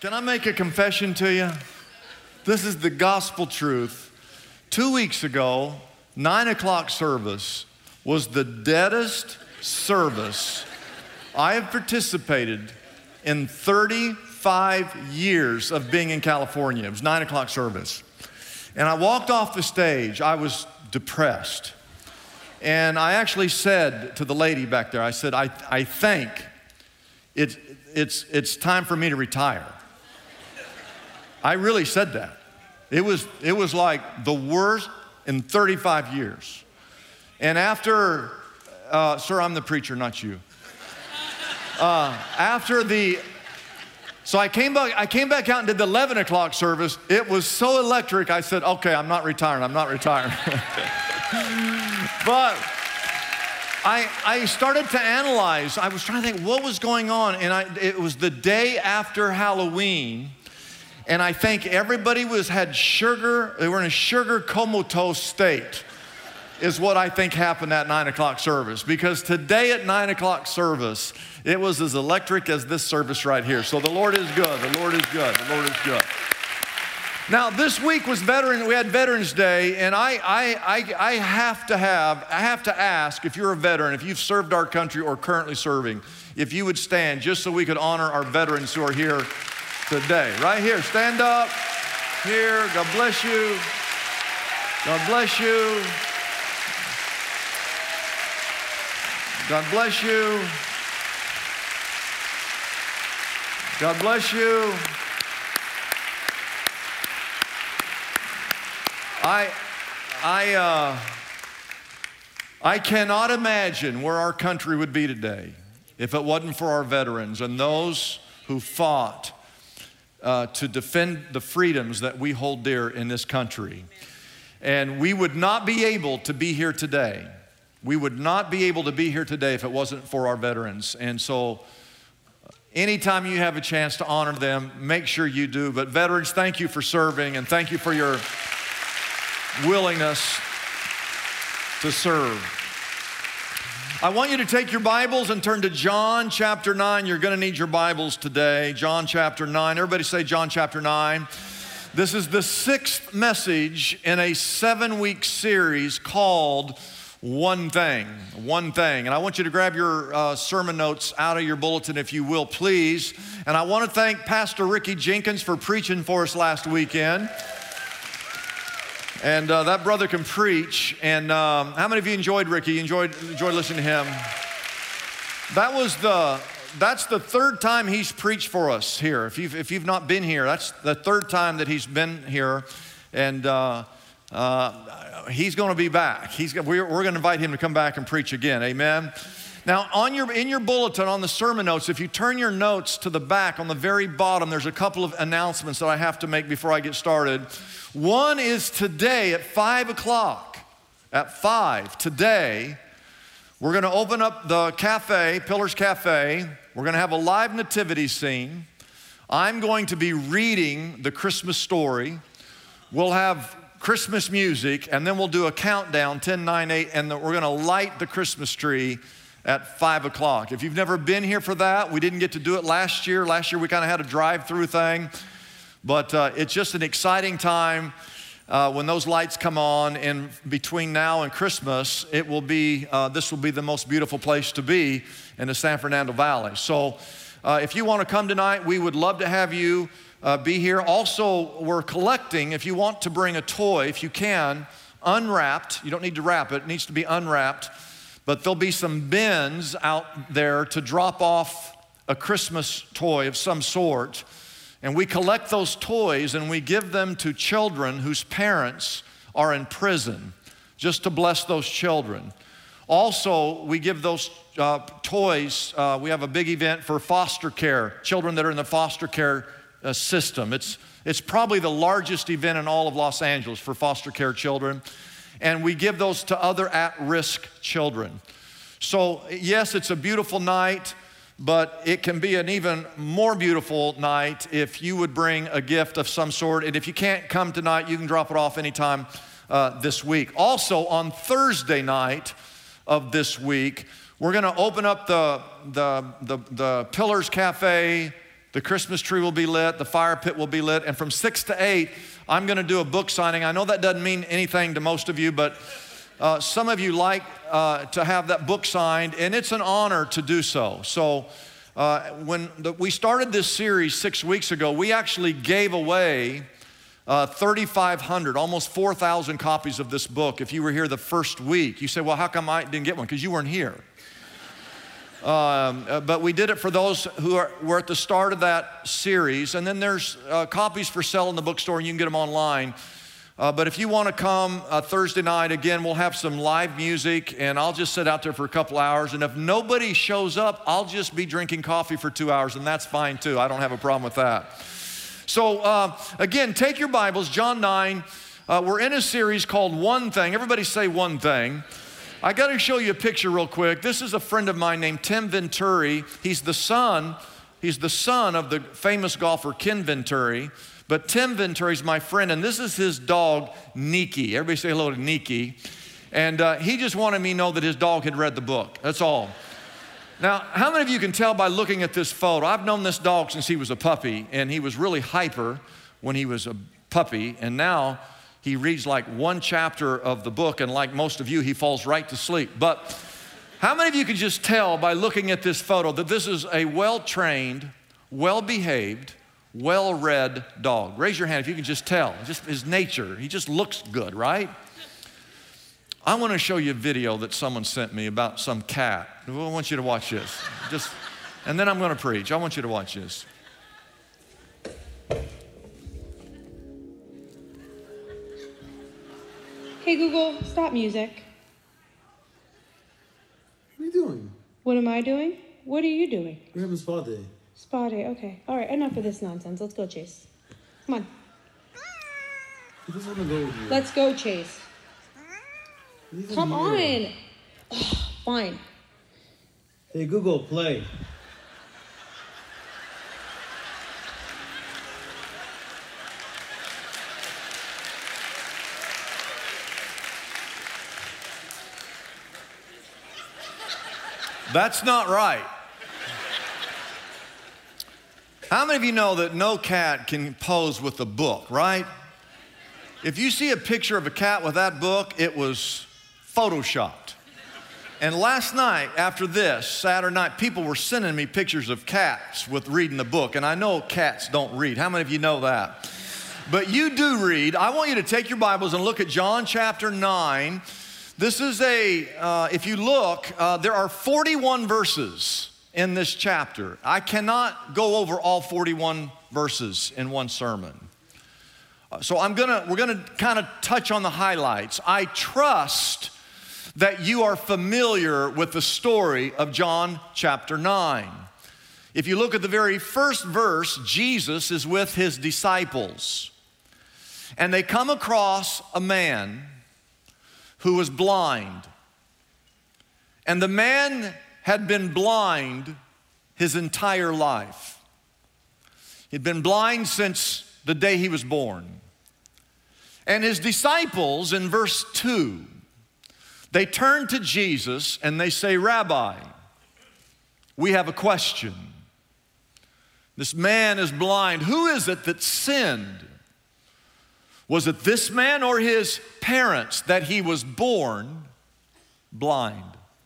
Can I make a confession to you? This is the gospel truth. 2 weeks ago, 9 o'clock service was the deadest service I have participated in 35 years of being in California. It was 9 o'clock service. And I walked off the stage. I was depressed. And I actually said to the lady back there, I said, I think it's time for me to retire. I really said that. It was like the worst in 35 years. And after, sir, I'm the preacher, not you. So I came back out and did the 11 o'clock service. It was so electric, I said, okay, I'm not retiring. But I started to analyze. I was trying to think what was going on, and it was the day after Halloween, and I think everybody had sugar. They were in a sugar comatose state, is what I think happened at 9 o'clock service. Because today at 9 o'clock service, it was as electric as this service right here. So the Lord is good. The Lord is good. The Lord is good. Now, this week was we had Veterans Day, and I have to ask, if you're a veteran, if you've served our country or currently serving, if you would stand just so we could honor our veterans who are here today. Right here, stand up. Here, God bless you. God bless you. God bless you. God bless you. I cannot imagine where our country would be today if it wasn't for our veterans and those who fought to defend the freedoms that we hold dear in this country. And we would not be able to be here today. We would not be able to be here today if it wasn't for our veterans. And so anytime you have a chance to honor them, make sure you do. But veterans, thank you for serving, and thank you for your willingness to serve. I want you to take your Bibles and turn to John chapter 9. You're going to need your Bibles today. John chapter 9. Everybody say John chapter 9. This is the 6th message in a 7-week series called One Thing. One Thing. And I want you to grab your sermon notes out of your bulletin, if you will, please. And I want to thank Pastor Ricky Jenkins for preaching for us last weekend. And that brother can preach. And how many of you enjoyed Ricky? You enjoyed listening to him? That's the third time he's preached for us here. If you've not been here, that's the third time that he's been here. And he's going to be back. We're going to invite him to come back and preach again. Amen. Now, in your bulletin, on the sermon notes, if you turn your notes to the back, on the very bottom, there's a couple of announcements that I have to make before I get started. One is today at 5 o'clock. At 5 today, we're going to open up the cafe, Pillars Cafe. We're going to have a live nativity scene. I'm going to be reading the Christmas story. We'll have Christmas music, and then we'll do a countdown, 10, 9, 8, and we're going to light the Christmas tree at 5 o'clock. If you've never been here for that, we didn't get to do it last year. Last year we kind of had a drive-through thing, but it's just an exciting time when those lights come on. And between now and Christmas, this will be the most beautiful place to be in the San Fernando Valley. So if you want to come tonight, we would love to have you be here. Also, we're collecting, if you want to bring a toy, if you can, unwrapped. You don't need to wrap it. It needs to be unwrapped. But there'll be some bins out there to drop off a Christmas toy of some sort. And we collect those toys and we give them to children whose parents are in prison, just to bless those children. Also, we give those toys, we have a big event for foster care, children that are in the foster care system. It's probably the largest event in all of Los Angeles for foster care children. And we give those to other at-risk children. So yes, it's a beautiful night, but it can be an even more beautiful night if you would bring a gift of some sort. And if you can't come tonight, you can drop it off anytime this week. Also, on Thursday night of this week, we're going to open up the Pillars Cafe The Christmas tree will be lit, the fire pit will be lit, and from 6 to 8, I'm gonna do a book signing. I know that doesn't mean anything to most of you, but some of you like to have that book signed, and it's an honor to do so. So when we started this series 6 weeks ago, we actually gave away 3,500, almost 4,000 copies of this book. If you were here the first week, you say, well, how come I didn't get one? Because you weren't here. But we did it for those who were at the start of that series. And then there's copies for sale in the bookstore, and you can get them online. But if you want to come Thursday night, again, we'll have some live music, and I'll just sit out there for a couple hours. And if nobody shows up, I'll just be drinking coffee for 2 hours, and that's fine too. I don't have a problem with that. So again, take your Bibles, John 9. We're in a series called One Thing. Everybody say one thing. I got to show you a picture real quick. This is a friend of mine named Tim Venturi. He's the son of the famous golfer Ken Venturi. But Tim Venturi is my friend, and this is his dog, Nikki. Everybody say hello to Nikki. And he just wanted me to know that his dog had read the book. That's all. Now, how many of you can tell by looking at this photo? I've known this dog since he was a puppy, and he was really hyper when he was a puppy, and now he reads like one chapter of the book, and like most of you, he falls right to sleep. But how many of you can just tell by looking at this photo that this is a well-trained, well-behaved, well-read dog? Raise your hand if you can just tell. Just his nature, he just looks good, right? I want to show you a video that someone sent me about some cat. I want you to watch this. And then I'm going to preach. I want you to watch this. Hey Google, stop music. What are you doing? What am I doing? What are you doing? We're having spa day. Spa day, okay. All right, enough of this nonsense. Let's go, Chase. Come on. I just want to go with you. Let's go, Chase. Come on. Ugh, fine. Hey Google, play. That's not right. How many of you know that no cat can pose with a book, right? If you see a picture of a cat with that book, it was photoshopped. And last night, after this, Saturday night, people were sending me pictures of cats with reading the book. And I know cats don't read. How many of you know that? But you do read. I want you to take your Bibles and look at John chapter 9. This is if you look, there are 41 verses in this chapter. I cannot go over all 41 verses in one sermon. So we're gonna kind of touch on the highlights. I trust that you are familiar with the story of John chapter 9. If you look at the very first verse, Jesus is with his disciples, and they come across a man who was blind. And the man had been blind his entire life. He'd been blind since the day he was born. And his disciples, in verse 2, they turn to Jesus and they say, Rabbi, we have a question. This man is blind. Who is it that sinned? Was it this man or his parents that he was born blind?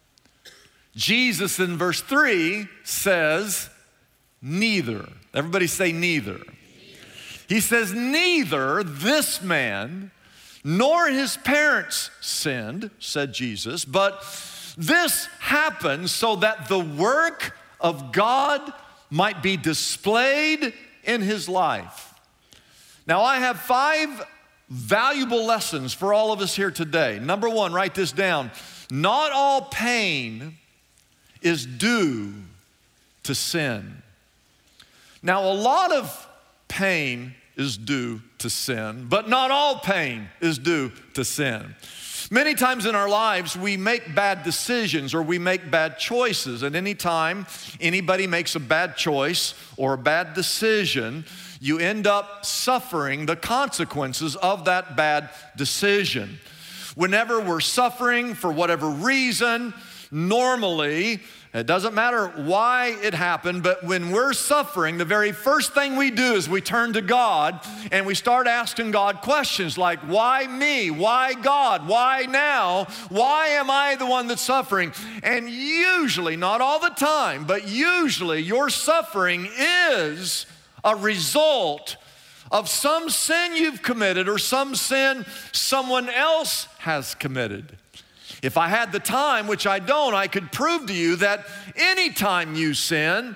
Jesus in verse 3 says, neither. Everybody say neither. He says, neither this man nor his parents sinned, said Jesus, but this happened so that the work of God might be displayed in his life. Now, I have 5 valuable lessons for all of us here today. Number 1, write this down. Not all pain is due to sin. Now, a lot of pain is due to sin, but not all pain is due to sin. Many times in our lives, we make bad decisions or we make bad choices. And anytime anybody makes a bad choice or a bad decision, you end up suffering the consequences of that bad decision. Whenever we're suffering for whatever reason, normally It doesn't matter why it happened, but when we're suffering, the very first thing we do is we turn to God and we start asking God questions like, why me? Why God? Why now? Why am I the one that's suffering? And usually, not all the time, but usually your suffering is a result of some sin you've committed or some sin someone else has committed. If I had the time, which I don't, I could prove to you that anytime you sin,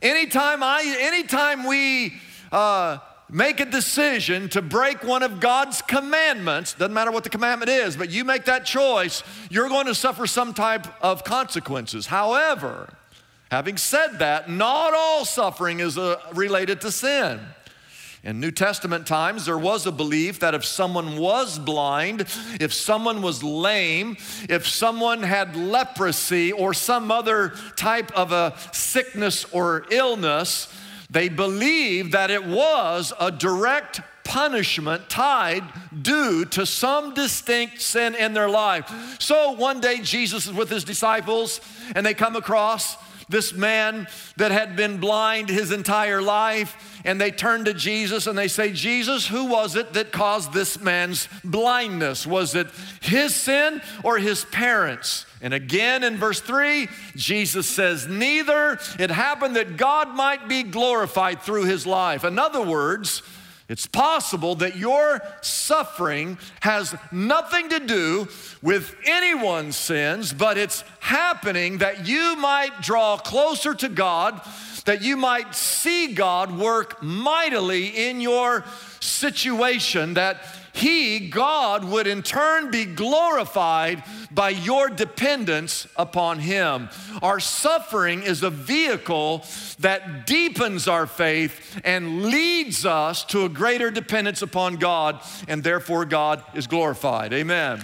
anytime we make a decision to break one of God's commandments, doesn't matter what the commandment is, but you make that choice, you're going to suffer some type of consequences. However, having said that, not all suffering is related to sin. In New Testament times, there was a belief that if someone was blind, if someone was lame, if someone had leprosy or some other type of a sickness or illness, they believed that it was a direct punishment tied due to some distinct sin in their life. So one day Jesus is with his disciples and they come across this man that had been blind his entire life, and they turn to Jesus and they say, Jesus, who was it that caused this man's blindness? Was it his sin or his parents? And again in verse 3, Jesus says, neither. It happened that God might be glorified through his life. In other words, it's possible that your suffering has nothing to do with anyone's sins, but it's happening that you might draw closer to God, that you might see God work mightily in your situation, that God would in turn be glorified by your dependence upon him. Our suffering is a vehicle that deepens our faith and leads us to a greater dependence upon God, and therefore God is glorified. Amen.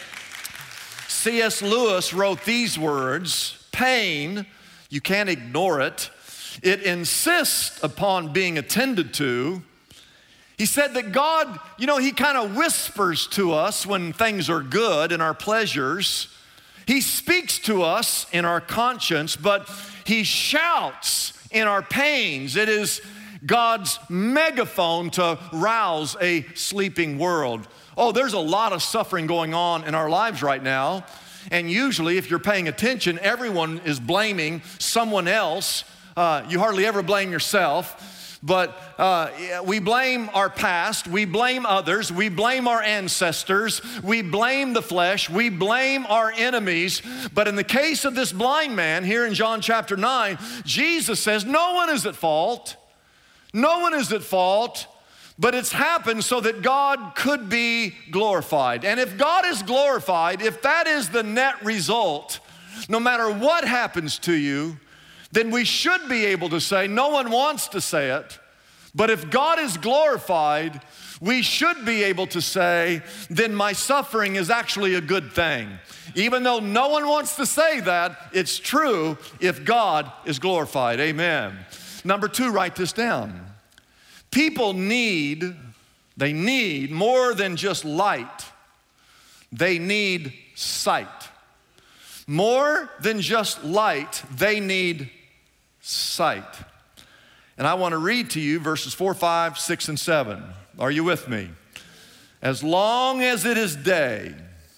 C.S. Lewis wrote these words, pain, you can't ignore it. It insists upon being attended to. He said that God, he kind of whispers to us when things are good and our pleasures. He speaks to us in our conscience, but he shouts in our pains. It is God's megaphone to rouse a sleeping world. Oh, there's a lot of suffering going on in our lives right now. And usually, if you're paying attention, everyone is blaming someone else. You hardly ever blame yourself. But we blame our past, we blame others, we blame our ancestors, we blame the flesh, we blame our enemies. But in the case of this blind man here in John chapter 9, Jesus says no one is at fault. No one is at fault, but it's happened so that God could be glorified. And if God is glorified, if that is the net result, no matter what happens to you, then we should be able to say, no one wants to say it, but if God is glorified, we should be able to say, then my suffering is actually a good thing. Even though no one wants to say that, it's true if God is glorified. Amen. Number 2, write this down. People need more than just light. They need sight. More than just light, they need sight. And I want to read to you verses 4, 5, 6, and 7. Are you with me? As long as it is day,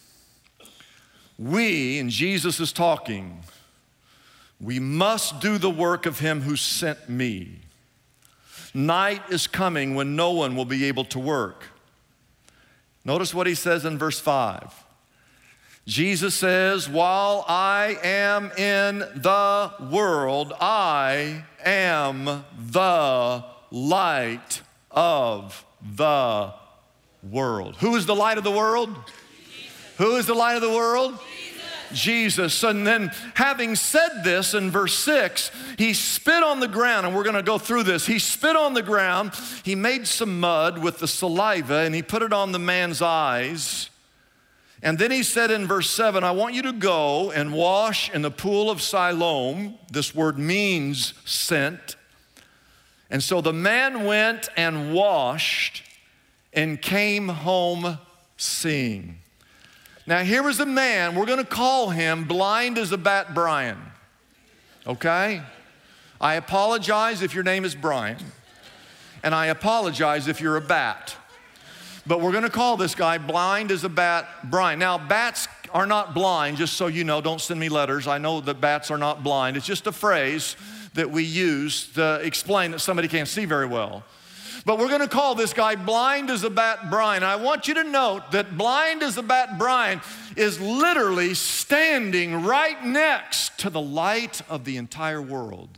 we, and Jesus is talking, we must do the work of him who sent me. Night is coming when no one will be able to work. Notice what he says in verse 5. Jesus says, while I am in the world, I am the light of the world. Who is the light of the world? Jesus. Who is the light of the world? Jesus. And then having said this in verse 6, he spit on the ground, and we're going to go through this. He spit on the ground, he made some mud with the saliva, and he put it on the man's eyes. And then he said in verse 7, I want you to go and wash in the pool of Siloam. This word means sent. And so the man went and washed and came home seeing. Now here was a man, we're going to call him blind as a bat Brian. okay? I apologize if your name is Brian, and I apologize if you're a bat. But we're gonna call this guy blind as a bat, Brian. Now, bats are not blind, just so you know, don't send me letters. I know that bats are not blind. It's just a phrase that we use to explain that somebody can't see very well. But we're gonna call this guy blind as a bat Brian. I want you to note that blind as a bat Brian is literally standing right next to the light of the entire world.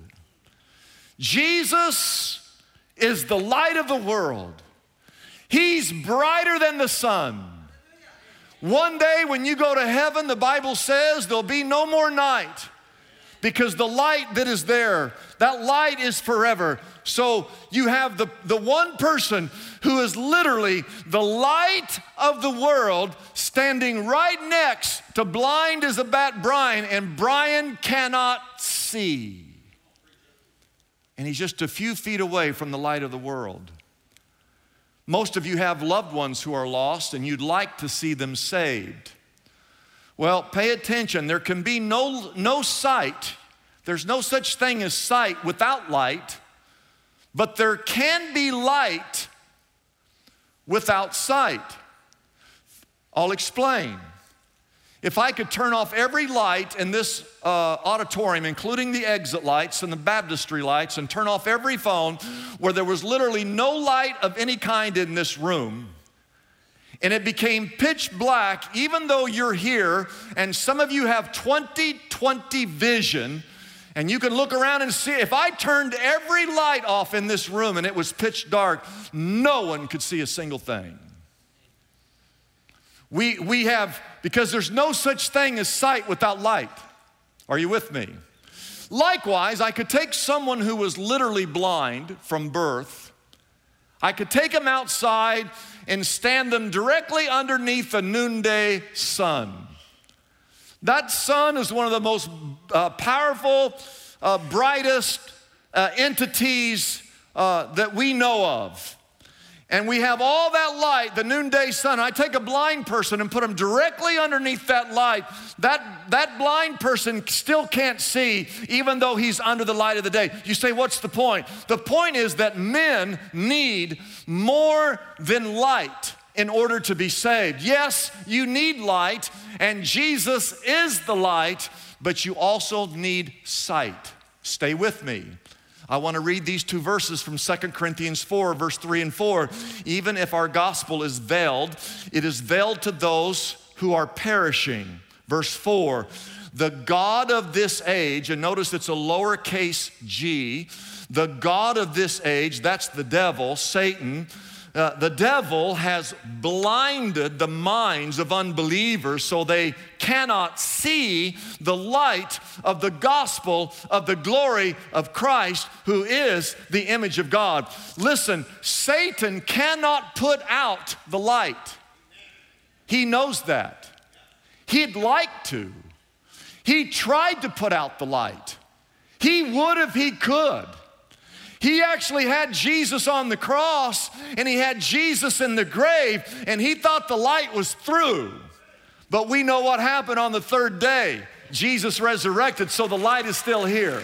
Jesus is the light of the world. He's brighter than the sun. One day when you go to heaven, the Bible says there'll be no more night, because the light that is there, that light is forever. So you have the one person who is literally the light of the world standing right next to blind as a bat Brian, and Brian cannot see. And he's just a few feet away from the light of the world. Most of you have loved ones who are lost and you'd like to see them saved. Well, pay attention. There can be no sight. There's no such thing as sight without light, but there can be light without sight. I'll explain. If I could turn off every light in this auditorium, including the exit lights and the baptistry lights, and turn off every phone where there was literally no light of any kind in this room, and it became pitch black, even though you're here, and some of you have 20/20 vision, and you can look around and see, if I turned every light off in this room and it was pitch dark, no one could see a single thing. We have, because there's no such thing as sight without light. Are you with me? Likewise, I could take someone who was literally blind from birth. I could take them outside and stand them directly underneath the noonday sun. That sun is one of the most powerful, brightest entities that we know of. And we have all that light, the noonday sun. I take a blind person and put them directly underneath that light. That blind person still can't see, even though he's under the light of the day. You say, what's the point? The point is that men need more than light in order to be saved. Yes, you need light, and Jesus is the light, but you also need sight. Stay with me. I want to read these two verses from 2 Corinthians 4, verse 3 and 4. Even if our gospel is veiled, it is veiled to those who are perishing. Verse 4, the God of this age, and notice it's a lowercase g, the God of this age, that's the devil, Satan. The devil has blinded the minds of unbelievers so they cannot see the light of the gospel of the glory of Christ, who is the image of God. Listen, Satan cannot put out the light. He knows that. He'd like to. He tried to put out the light. He would if he could. He actually had Jesus on the cross, and he had Jesus in the grave, and he thought the light was through. But we know what happened on the third day. Jesus resurrected, so the light is still here.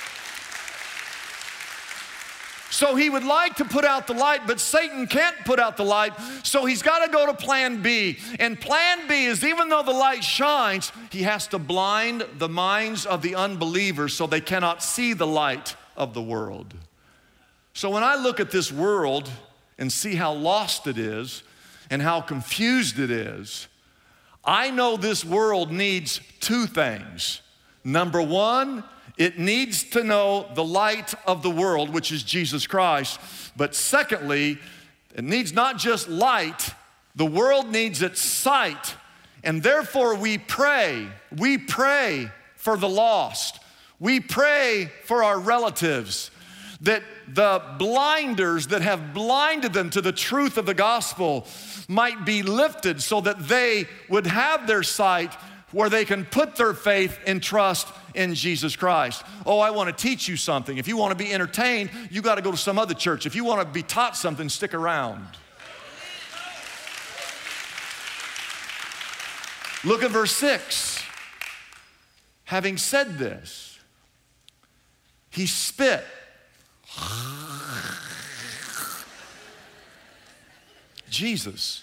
So he would like to put out the light, but Satan can't put out the light, so he's got to go to plan B. And plan B is, even though the light shines, he has to blind the minds of the unbelievers so they cannot see the light of the world. So when I look at this world and see how lost it is and how confused it is, I know this world needs two things. Number one, it needs to know the light of the world, which is Jesus Christ. But secondly, it needs not just light, the world needs its sight. And therefore we pray for the lost. We pray for our relatives, that the blinders that have blinded them to the truth of the gospel might be lifted so that they would have their sight where they can put their faith and trust in Jesus Christ. Oh, I want to teach you something. If you want to be entertained, you got to go to some other church. If you want to be taught something, stick around. Look at verse 6. Having said this, He spit. Jesus.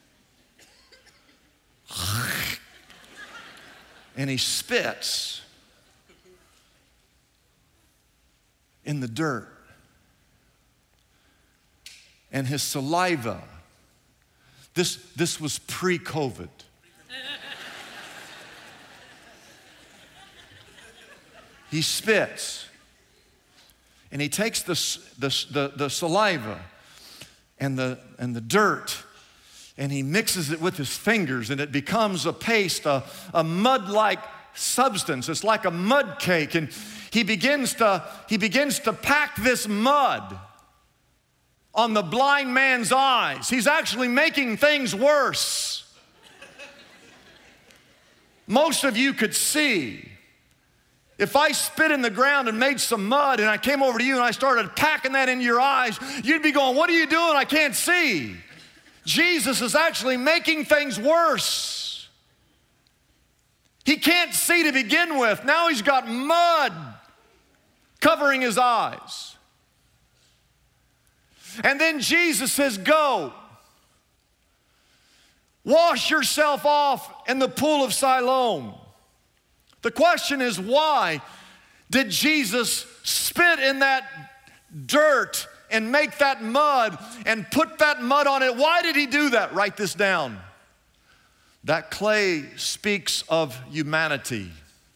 And he spits in the dirt. And his saliva, this was pre-COVID. He spits. And he takes the saliva and the dirt, and he mixes it with his fingers, and it becomes a paste, a mud-like substance. It's like a mud cake, and he begins to pack this mud on the blind man's eyes. He's actually making things worse. Most of you could see. If I spit in the ground and made some mud and I came over to you and I started packing that into your eyes, you'd be going, what are you doing? I can't see. Jesus is actually making things worse. He can't see to begin with. Now he's got mud covering his eyes. And then Jesus says, go. Wash yourself off in the pool of Siloam. The question is, why did Jesus spit in that dirt and make that mud and put that mud on it? Why did he do that? Write this down. That clay speaks of humanity.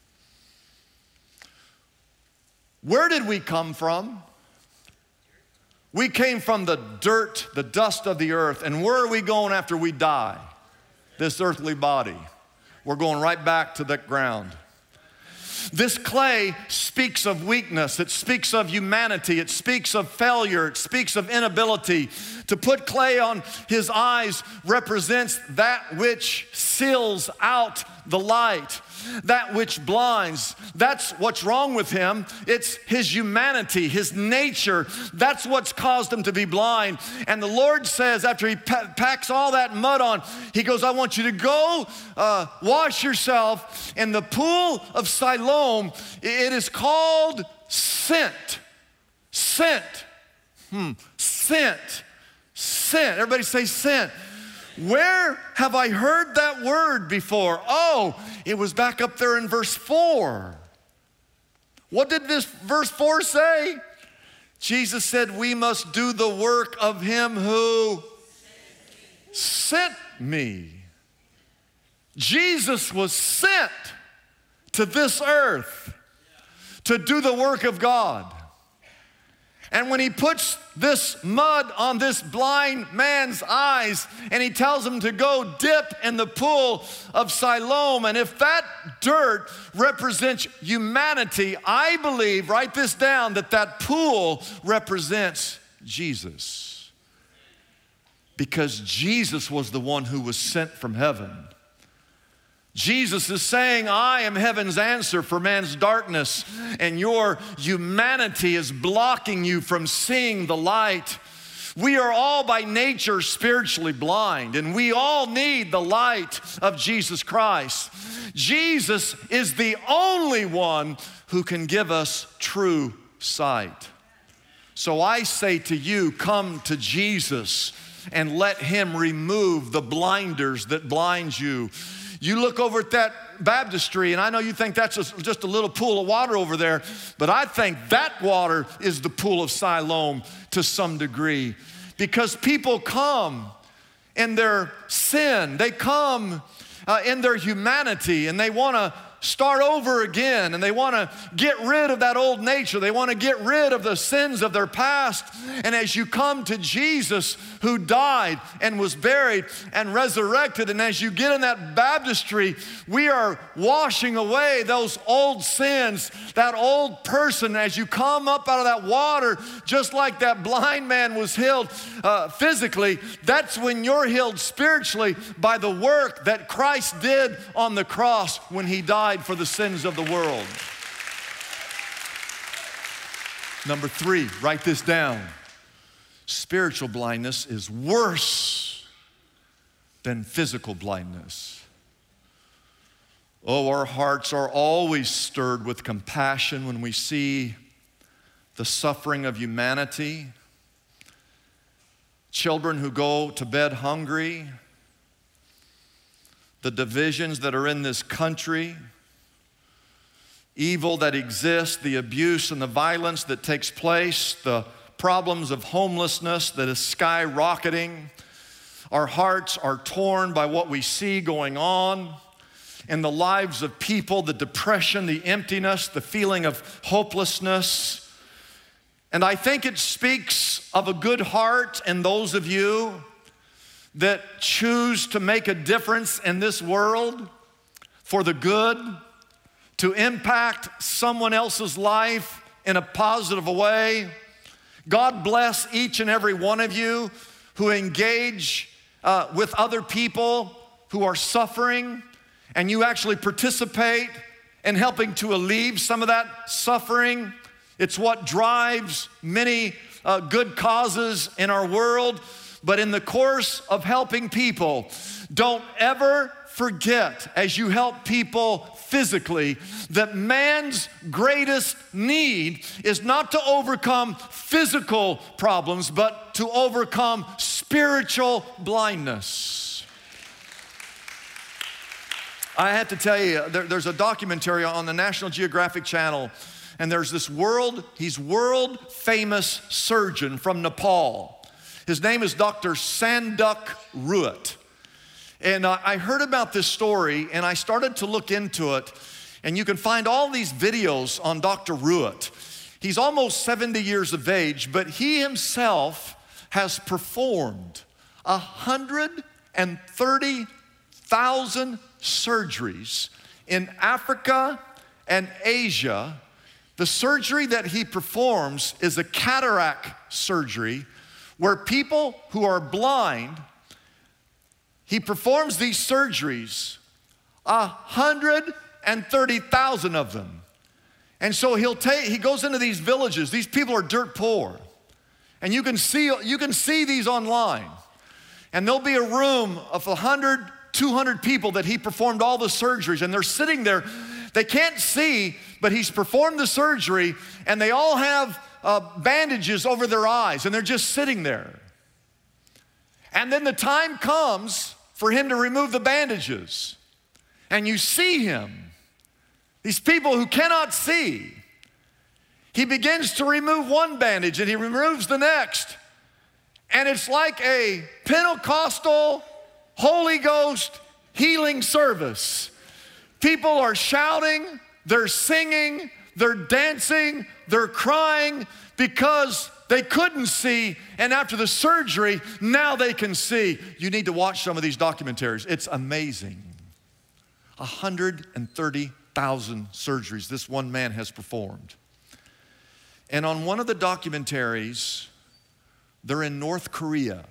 Where did we come from? We came from the dirt, the dust of the earth. And where are we going after we die? This earthly body. We're going right back to the ground. This clay speaks of weakness. It speaks of humanity. It speaks of failure. It speaks of inability. To put clay on his eyes represents that which seals out the light, that which blinds. That's what's wrong with him. It's his humanity, his nature. That's what's caused him to be blind. And the Lord says, after he packs all that mud on, he goes, I want you to go wash yourself in the pool of Siloam. It is called Sent. Sent. Sent. Sent. Everybody say sent. Where have I heard that word before? Oh, it was back up there in verse 4. What did this verse 4 say? Jesus said, we must do the work of him who sent me. Jesus was sent to this earth to do the work of God. And when he puts this mud on this blind man's eyes and he tells him to go dip in the pool of Siloam, and if that dirt represents humanity, I believe, write this down, that pool represents Jesus. Because Jesus was the one who was sent from heaven. Jesus is saying, I am heaven's answer for man's darkness, and your humanity is blocking you from seeing the light. We are all by nature spiritually blind, and we all need the light of Jesus Christ. Jesus is the only one who can give us true sight. So I say to you, come to Jesus and let him remove the blinders that blind you. You look over at that baptistry, and I know you think that's just a little pool of water over there, but I think that water is the pool of Siloam to some degree. Because people come in their sin, they come in their humanity, and they want to start over again, and they want to get rid of that old nature. They want to get rid of the sins of their past. And as you come to Jesus, who died and was buried and resurrected, and as you get in that baptistry, we are washing away those old sins, that old person. As you come up out of that water, just like that blind man was healed physically, that's when you're healed spiritually by the work that Christ did on the cross when he died for the sins of the world. Number 3, write this down. Spiritual blindness is worse than physical blindness. Oh, our hearts are always stirred with compassion when we see the suffering of humanity, children who go to bed hungry, the divisions that are in this country, evil that exists, the abuse and the violence that takes place, the problems of homelessness that is skyrocketing. Our hearts are torn by what we see going on in the lives of people, the depression, the emptiness, the feeling of hopelessness. And I think it speaks of a good heart in those of you that choose to make a difference in this world for the good, to impact someone else's life in a positive way. God bless each and every one of you who engage with other people who are suffering, and you actually participate in helping to alleviate some of that suffering. It's what drives many good causes in our world. But in the course of helping people, don't ever forget, as you help people physically, that man's greatest need is not to overcome physical problems, but to overcome spiritual blindness. I have to tell you, there's a documentary on the National Geographic Channel, and there's this world famous surgeon from Nepal. His name is Dr. Sanduk Ruat. And I heard about this story, and I started to look into it, and you can find all these videos on Dr. Ruat. He's almost 70 years of age, but he himself has performed 130,000 surgeries in Africa and Asia. The surgery that he performs is a cataract surgery where people who are blind, he performs these surgeries, 130,000 of them. And so he goes into these villages. These people are dirt poor. And you can see these online. And there'll be a room of 100, 200 people that he performed all the surgeries, and they're sitting there. They can't see, but he's performed the surgery, and they all have bandages over their eyes, and they're just sitting there. And then the time comes for him to remove the bandages, and you see him, these people who cannot see. He begins to remove one bandage, and he removes the next, and it's like a Pentecostal Holy Ghost healing service. People are shouting, they're singing, they're dancing, they're crying because they couldn't see, and after the surgery, now they can see. You need to watch some of these documentaries. It's amazing. 130,000 surgeries this one man has performed. And on one of the documentaries, they're in North Korea.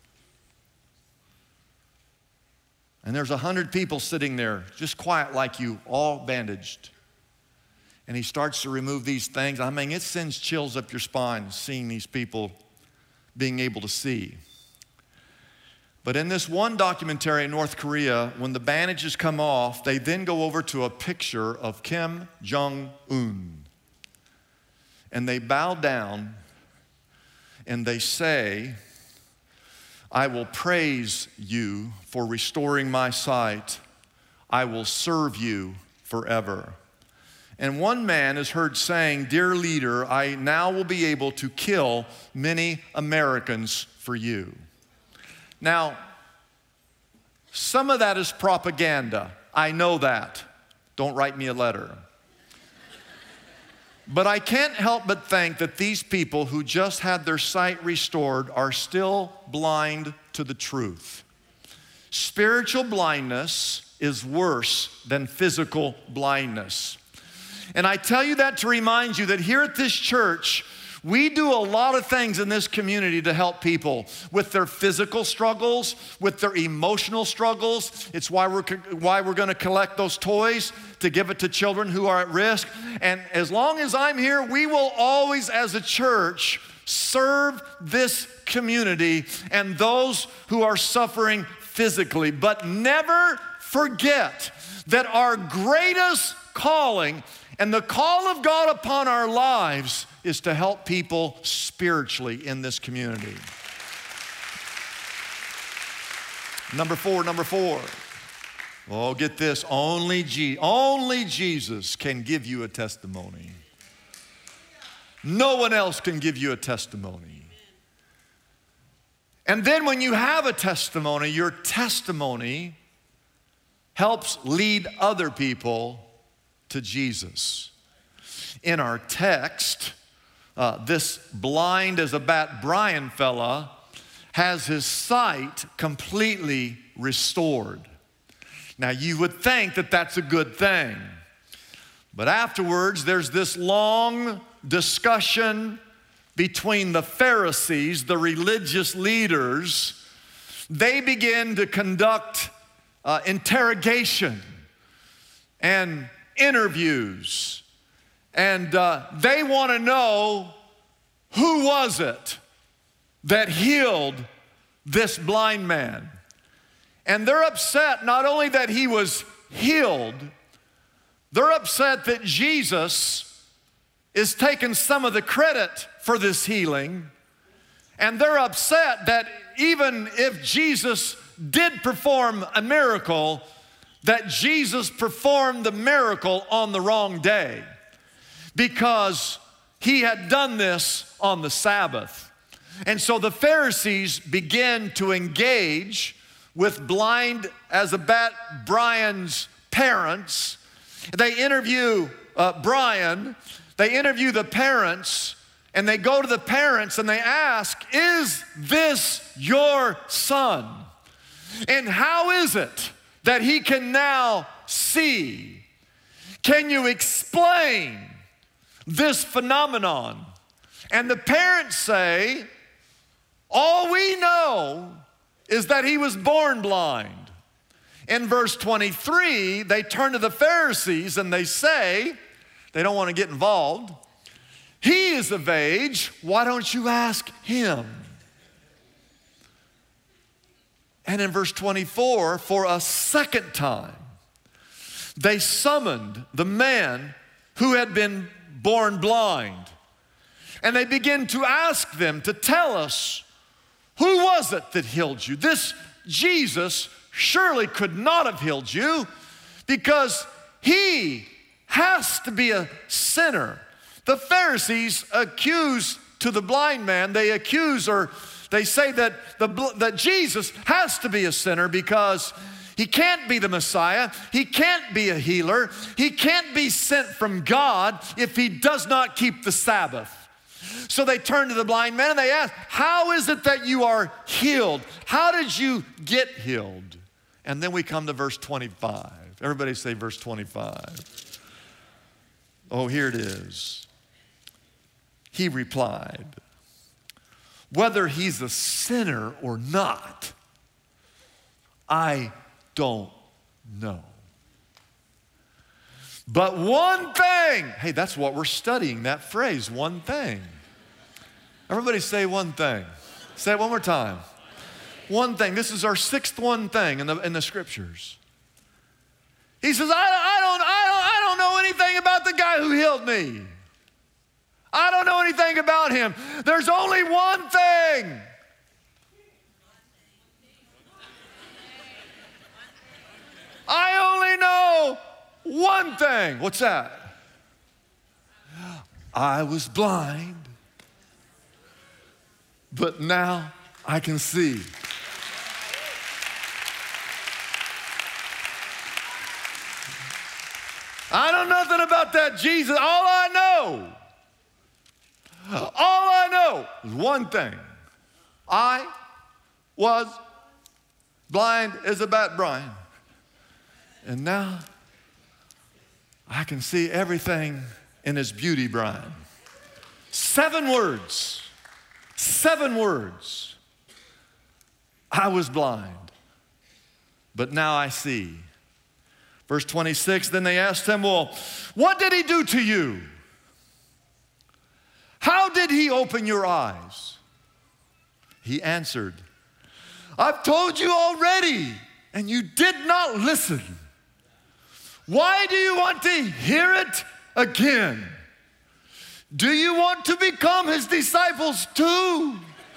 And there's 100 people sitting there, just quiet like you, all bandaged. And he starts to remove these things. I mean, it sends chills up your spine seeing these people being able to see. But in this one documentary in North Korea, when the bandages come off, they then go over to a picture of Kim Jong-un. And they bow down and they say, "I will praise you for restoring my sight. I will serve you forever." And one man is heard saying, "Dear leader, I now will be able to kill many Americans for you." Now, some of that is propaganda. I know that. Don't write me a letter. But I can't help but think that these people who just had their sight restored are still blind to the truth. Spiritual blindness is worse than physical blindness. And I tell you that to remind you that here at this church, we do a lot of things in this community to help people with their physical struggles, with their emotional struggles. It's why we're going to collect those toys to give it to children who are at risk. And as long as I'm here, we will always, as a church, serve this community and those who are suffering physically. But never forget that our greatest calling And the call of God upon our lives is to help people spiritually in this community. Number four. Oh, get this. Only Jesus can give you a testimony. No one else can give you a testimony. And then when you have a testimony, your testimony helps lead other people to Jesus. In our text, this blind as a bat Brian fella has his sight completely restored. Now you would think that that's a good thing. But afterwards, there's this long discussion between the Pharisees, the religious leaders. They begin to conduct interrogation and interviews. And they want to know, who was it that healed this blind man? And they're upset not only that he was healed, they're upset that Jesus is taking some of the credit for this healing. And they're upset that even if Jesus did perform a miracle, that Jesus performed the miracle on the wrong day, because he had done this on the Sabbath. And so the Pharisees began to engage with blind as a bat Brian's parents. They interview Brian, they interview the parents, and they go to the parents and they ask, is this your son? And how is it that he can now see? Can you explain this phenomenon? And the parents say, all we know is that he was born blind. In verse 23, they turn to the Pharisees and they say, they don't want to get involved, he is of age, why don't you ask him? And in verse 24, for a second time, they summoned the man who had been born blind. And they begin to ask them to tell us, who was it that healed you? This Jesus surely could not have healed you, because he has to be a sinner. The Pharisees accuse to the blind man, they accuse, or they say that that Jesus has to be a sinner because he can't be the Messiah, he can't be a healer, he can't be sent from God if he does not keep the Sabbath. So they turn to the blind man and they ask, how is it that you are healed? How did you get healed? And then we come to verse 25. Everybody say verse 25. Oh, here it is. He replied, whether he's a sinner or not, I don't know. But one thing, hey, that's what we're studying, that phrase, one thing. Everybody say one thing. Say it one more time. One thing. This is our sixth one thing in the scriptures. He says, I don't know anything about the guy who healed me. I don't know anything about him. There's only one thing. I only know one thing. What's that? I was blind, but now I can see. I know nothing about that Jesus. All I know is one thing. I was blind as a bat Brian, and now I can see everything in his beauty, Brian. 7 words. 7 words. I was blind, but now I see. Verse 26, then they asked him, well, what did he do to you? How did he open your eyes? He answered, I've told you already, and you did not listen. Why do you want to hear it again. Do you want to become his disciples too?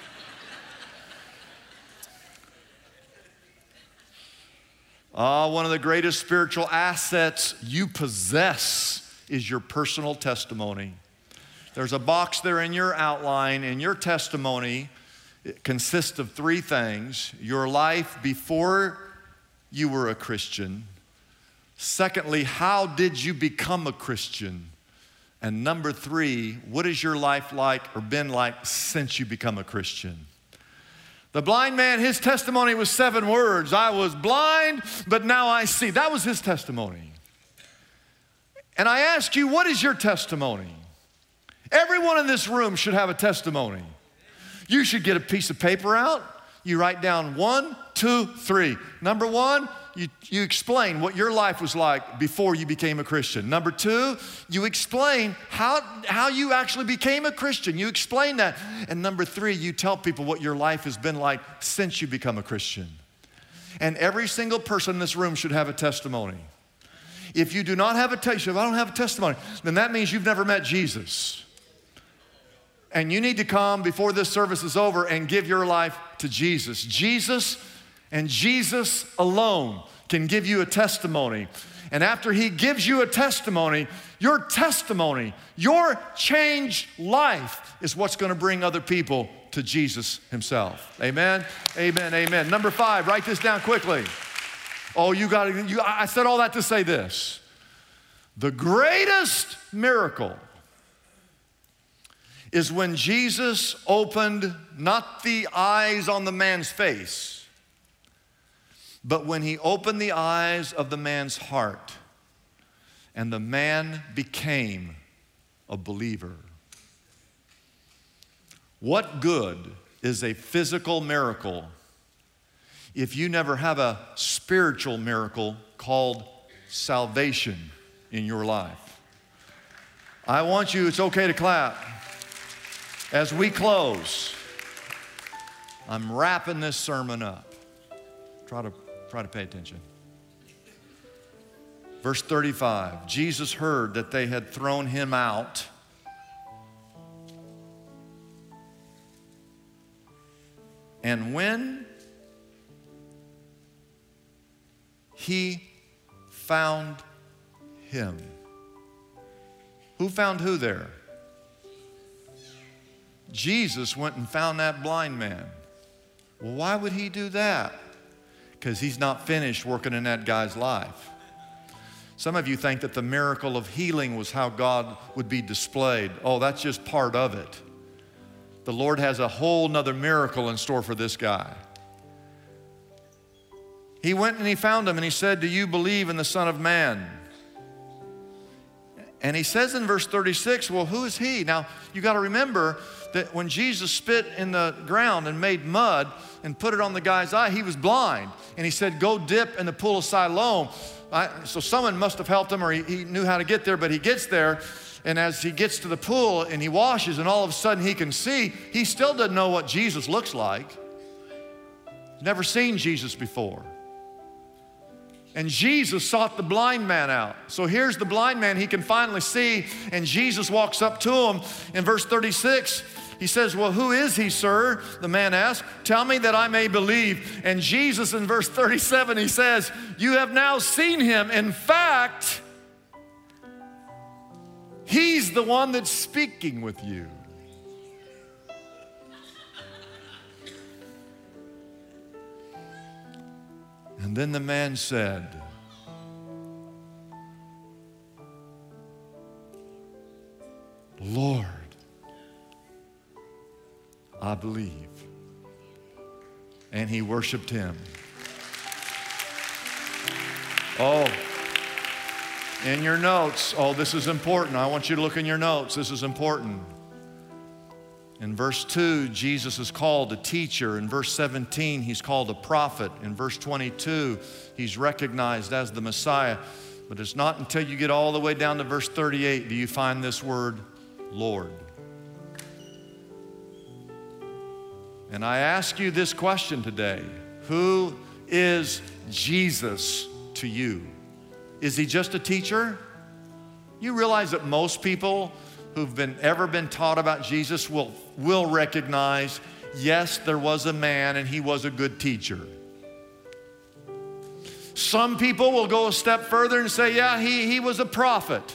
One of the greatest spiritual assets you possess is your personal testimony. There's a box there in your outline, and your testimony consists of three things: your life before you were a Christian. Secondly, how did you become a Christian? And number three, what is your life like or been like since you become a Christian? The blind man, his testimony was 7 words. I was blind, but now I see. That was his testimony. And I ask you, what is your testimony? Everyone in this room should have a testimony. You should get a piece of paper out. You write down 1, 2, 3. Number 1, you explain what your life was like before you became a Christian. Number 2, you explain how you actually became a Christian. You explain that. And number 3, you tell people what your life has been like since you become a Christian. And every single person in this room should have a testimony. If you do not have a testimony, I don't have a testimony, then that means you've never met Jesus. And you need to come before this service is over and give your life to Jesus. Jesus and Jesus alone can give you a testimony. And after he gives you a testimony, your changed life is what's going to bring other people to Jesus himself. Amen, amen, amen. Number 5, write this down quickly. Oh, I said all that to say this. The greatest miracle is when Jesus opened not the eyes on the man's face, but when he opened the eyes of the man's heart, and the man became a believer. What good is a physical miracle if you never have a spiritual miracle called salvation in your life? I want you, it's okay to clap. As we close, I'm wrapping this sermon up. Try to pay attention. Verse 35, Jesus heard that they had thrown him out. And when he found him. Who found who there? Jesus went and found that blind man. Well, why would he do that? Because he's not finished working in that guy's life. Some of you think that the miracle of healing was how God would be displayed. Oh, that's just part of it. The Lord has a whole nother miracle in store for this guy. He went and he found him and he said, "Do you believe in the Son of Man?" And he says in verse 36, well, who is he? Now, you got to remember that when Jesus spit in the ground and made mud and put it on the guy's eye, he was blind. And he said, go dip in the pool of Siloam. So someone must have helped him, or he knew how to get there, but he gets there. And as he gets to the pool and he washes and all of a sudden he can see, he still doesn't know what Jesus looks like. He's never seen Jesus before. And Jesus sought the blind man out. So here's the blind man, he can finally see, and Jesus walks up to him. In verse 36, he says, well, who is he, sir? The man asked, tell me that I may believe. And Jesus in verse 37, he says, you have now seen him. In fact, he's the one that's speaking with you. And then the man said, Lord, I believe. And he worshiped him. Oh, in your notes, oh, this is important. I want you to look in your notes. This is important. In verse 2, Jesus is called a teacher. In verse 17, he's called a prophet. In verse 22, he's recognized as the Messiah. But it's not until you get all the way down to verse 38 do you find this word, Lord. And I ask you this question today. Who is Jesus to you? Is he just a teacher? You realize that most people who've ever been taught about Jesus will recognize, yes, there was a man and he was a good teacher. Some people will go a step further and say, yeah, he was a prophet.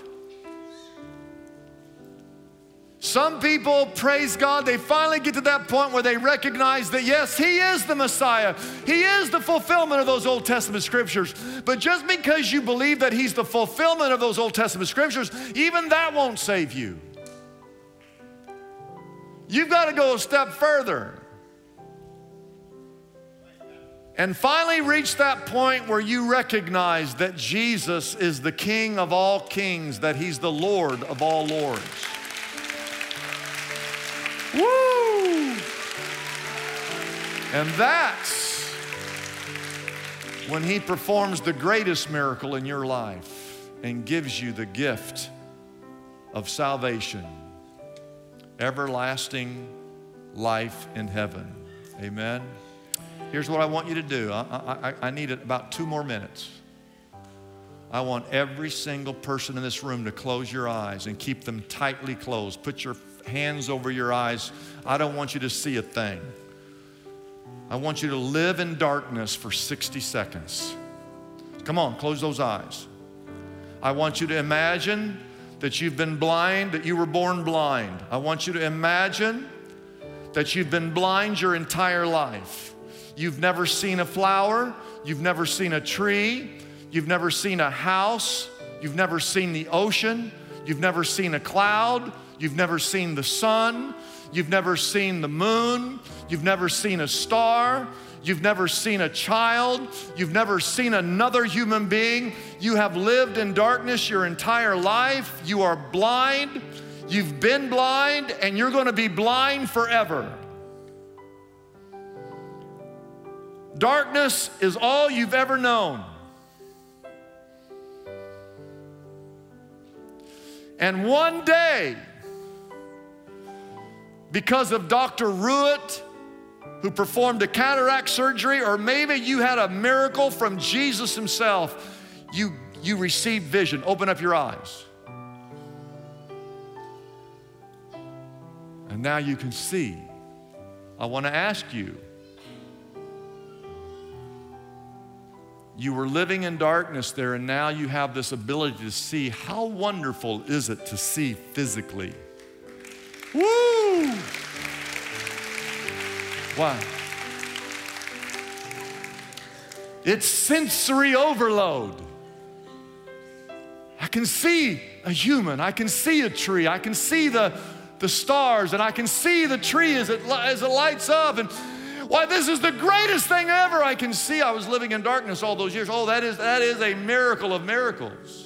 Some people, praise God, they finally get to that point where they recognize that, yes, he is the Messiah. He is the fulfillment of those Old Testament scriptures. But just because you believe that he's the fulfillment of those Old Testament scriptures, even that won't save you. You've got to go a step further and finally reach that point where you recognize that Jesus is the King of all kings, that he's the Lord of all lords. Woo! And that's when he performs the greatest miracle in your life and gives you the gift of salvation, everlasting life in heaven. Amen. Here's what I want you to do. I need about 2 more minutes. I want every single person in this room to close your eyes and keep them tightly closed. Put your hands over your eyes. I don't want you to see a thing. I want you to live in darkness for 60 seconds. Come on, close those eyes. I want you to imagine that you've been blind, that you were born blind. I want you to imagine that you've been blind your entire life. You've never seen a flower. You've never seen a tree. You've never seen a house. You've never seen the ocean. You've never seen a cloud. You've never seen the sun. You've never seen the moon. You've never seen a star. You've never seen a child. You've never seen another human being. You have lived in darkness your entire life. You are blind. You've been blind, and you're going to be blind forever. Darkness is all you've ever known. And one day, because of Dr. Ruett, who performed a cataract surgery, or maybe you had a miracle from Jesus himself, you received vision. Open up your eyes. And now you can see. I want to ask you, you were living in darkness there, and now you have this ability to see. How wonderful is it to see physically? Woo! Why? It's sensory overload. I can see a human. I can see a tree. I can see the stars, and I can see the tree as it lights up. And why, this is the greatest thing ever. I can see. I was living in darkness all those years. Oh, that is a miracle of miracles.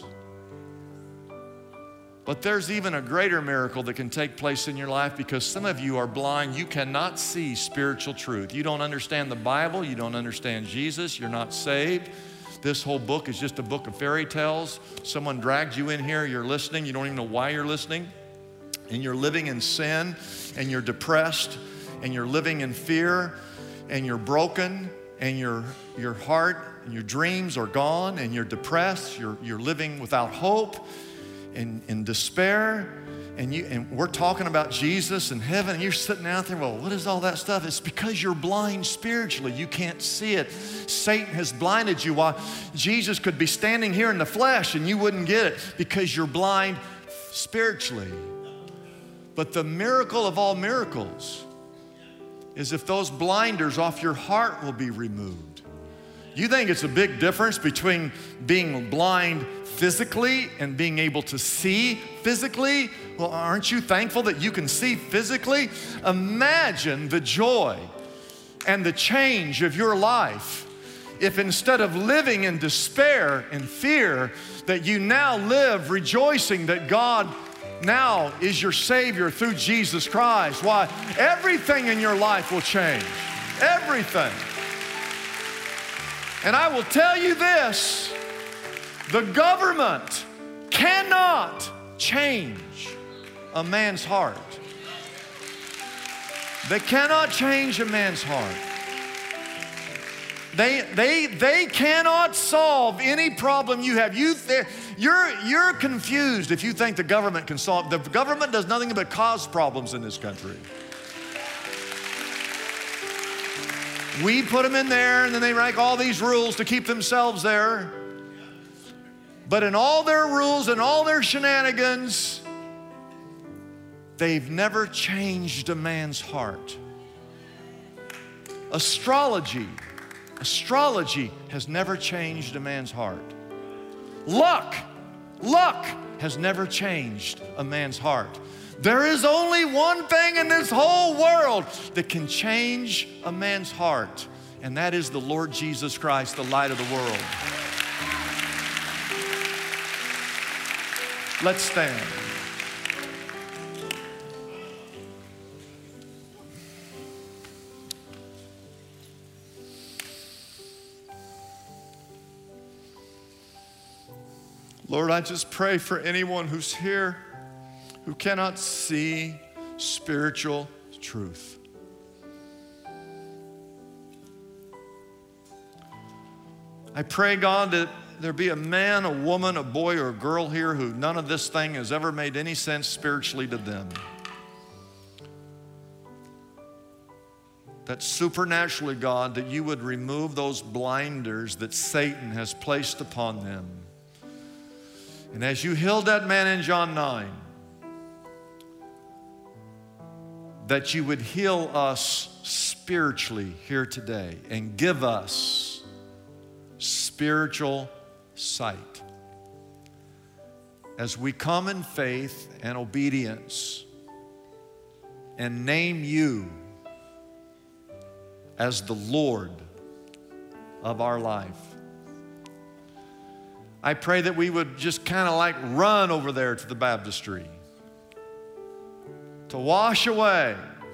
But there's even a greater miracle that can take place in your life, because some of you are blind. You cannot see spiritual truth. You don't understand the Bible. You don't understand Jesus. You're not saved. This whole book is just a book of fairy tales. Someone dragged you in here. You're listening. You don't even know why you're listening. And you're living in sin, and you're depressed, and you're living in fear, and you're broken, and your heart and your dreams are gone, and you're depressed. You're living without hope. In despair, and we're talking about Jesus and heaven, and you're sitting out there, well, what is all that stuff? It's because you're blind spiritually. You can't see it. Satan has blinded you, while Jesus could be standing here in the flesh and you wouldn't get it, because you're blind spiritually. But the miracle of all miracles is if those blinders off your heart will be removed. You think it's a big difference between being blind physically and being able to see physically? Well, aren't you thankful that you can see physically? Imagine the joy and the change of your life if, instead of living in despair and fear, that you now live rejoicing that God now is your Savior through Jesus Christ. Why? Everything in your life will change. Everything. And I will tell you this, the government cannot change a man's heart. They cannot change a man's heart. They cannot solve any problem you have. You're confused if you think the government can solve. The government does nothing but cause problems in this country. We put them in there, and then they write all these rules to keep themselves there. But in all their rules and all their shenanigans, they've never changed a man's heart. Astrology has never changed a man's heart. Luck has never changed a man's heart. There is only one thing in this whole world that can change a man's heart, and that is the Lord Jesus Christ, the light of the world. Let's stand. Lord, I just pray for anyone who's here who cannot see spiritual truth. I pray, God, that there be a man, a woman, a boy, or a girl here who none of this thing has ever made any sense spiritually to them. That supernaturally, God, that you would remove those blinders that Satan has placed upon them. And as you healed that man in John 9, that you would heal us spiritually here today and give us spiritual sight. As we come in faith and obedience and name you as the Lord of our life. I pray that we would just kind of like run over there to the baptistry to wash away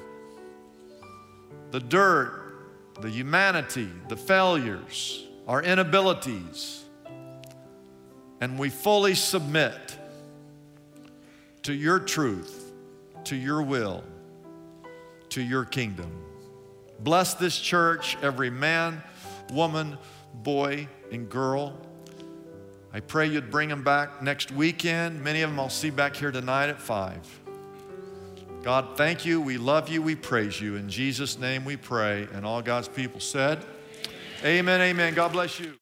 the dirt, the humanity, the failures, our inabilities, and we fully submit to your truth, to your will, to your kingdom. Bless this church, every man, woman, boy, and girl. I pray you'd bring them back next weekend. Many of them I'll see back here tonight at 5. God, thank you. We love you. We praise you. In Jesus' name we pray. And all God's people said, amen, amen. God bless you.